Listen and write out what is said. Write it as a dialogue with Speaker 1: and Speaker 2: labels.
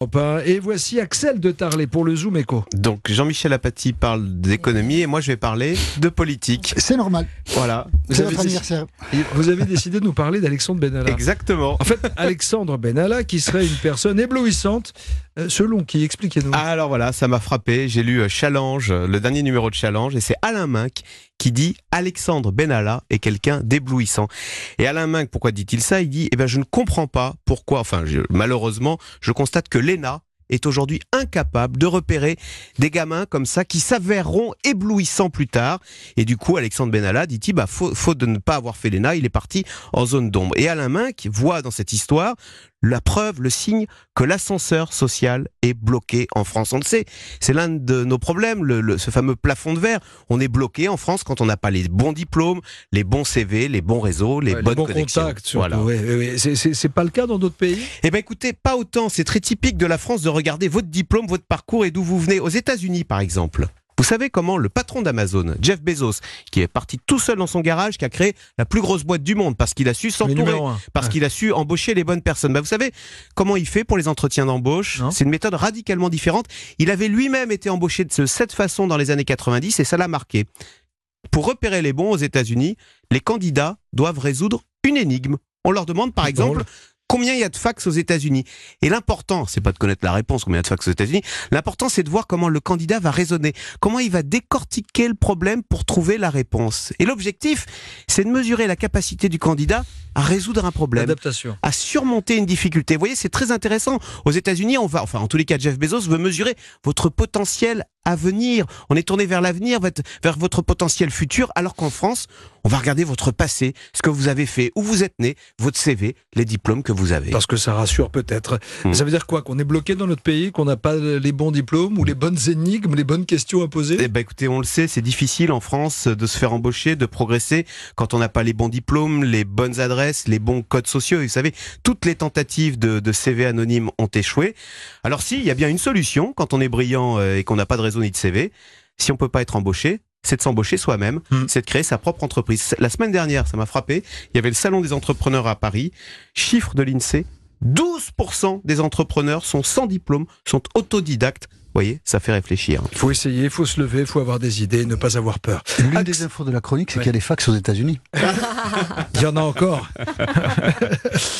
Speaker 1: Et voici Axel de Tarlet pour le Zoom Éco.
Speaker 2: Donc Jean-Michel Apathy parle d'économie et moi je vais parler de politique.
Speaker 3: C'est normal.
Speaker 2: Voilà.
Speaker 3: C'est votre anniversaire.
Speaker 1: Vous avez décidé de nous parler d'Alexandre Benalla.
Speaker 2: Exactement.
Speaker 1: En fait, Alexandre Benalla qui serait une personne éblouissante, selon qui, expliquez-nous.
Speaker 2: Alors voilà, ça m'a frappé. J'ai lu Challenge, le dernier numéro de Challenge, et c'est Alain Minc qui dit Alexandre Benalla est quelqu'un d'éblouissant. Et Alain Minc, pourquoi dit-il ça ? Il dit je ne comprends pas pourquoi, malheureusement, je constate que l'ENA est aujourd'hui incapable de repérer des gamins comme ça qui s'avéreront éblouissants plus tard. Et du coup, Alexandre Benalla dit-il, faute de ne pas avoir fait l'ENA, il est parti en zone d'ombre. Et Alain Minc voit dans cette histoire la preuve, le signe que l'ascenseur social est bloqué en France. On le sait, c'est l'un de nos problèmes, ce fameux plafond de verre. On est bloqué en France quand on n'a pas les bons diplômes, les bons CV, les bons réseaux, les bonnes
Speaker 1: bons
Speaker 2: connexions.
Speaker 1: Contacts, surtout. Voilà. C'est pas le cas dans d'autres pays ?
Speaker 2: Écoutez, pas autant. C'est très typique de la France de regarder votre diplôme, votre parcours et d'où vous venez. Aux États-Unis, par exemple. Vous savez comment le patron d'Amazon, Jeff Bezos, qui est parti tout seul dans son garage, qui a créé la plus grosse boîte du monde parce qu'il a su s'entourer, parce qu'il a su embaucher les bonnes personnes. Vous savez comment il fait pour les entretiens d'embauche ? C'est une méthode radicalement différente. Il avait lui-même été embauché de cette façon dans les années 90 et ça l'a marqué. Pour repérer les bons aux États-Unis, les candidats doivent résoudre une énigme. On leur demande par exemple combien il y a de fax aux États-Unis. Et l'important, c'est pas de connaître la réponse, combien il y a de fax aux États-Unis. L'important, c'est de voir comment le candidat va raisonner, comment il va décortiquer le problème pour trouver la réponse. Et l'objectif, c'est de mesurer la capacité du candidat à résoudre un problème, à surmonter une difficulté. Vous voyez, c'est très intéressant. Aux États-Unis, en tous les cas, Jeff Bezos veut mesurer votre potentiel à venir. On est tourné vers l'avenir, vers votre potentiel futur, alors qu'en France, on va regarder votre passé, ce que vous avez fait, où vous êtes né, votre CV, les diplômes que vous avez.
Speaker 1: Parce que ça rassure peut-être. Ça veut dire quoi ? Qu'on est bloqué dans notre pays, qu'on n'a pas les bons diplômes ou les bonnes énigmes, les bonnes questions à poser ?
Speaker 2: Écoutez, on le sait, c'est difficile en France de se faire embaucher, de progresser quand on n'a pas les bons diplômes, les bonnes adresses, les bons codes sociaux. Et vous savez, toutes les tentatives de CV anonymes ont échoué. Alors il y a bien une solution quand on est brillant et qu'on n'a pas de réseau ni de CV. Si on peut pas être embauché, c'est de s'embaucher soi-même, c'est de créer sa propre entreprise. La semaine dernière, ça m'a frappé, il y avait le salon des entrepreneurs à Paris, chiffre de l'INSEE, 12% des entrepreneurs sont sans diplôme, sont autodidactes. Vous voyez, ça fait réfléchir.
Speaker 1: Il faut essayer, il faut se lever, il faut avoir des idées, ne pas avoir peur.
Speaker 3: L'une des infos de la chronique, c'est qu'il y a des fax aux États-Unis.
Speaker 1: Il y en a encore.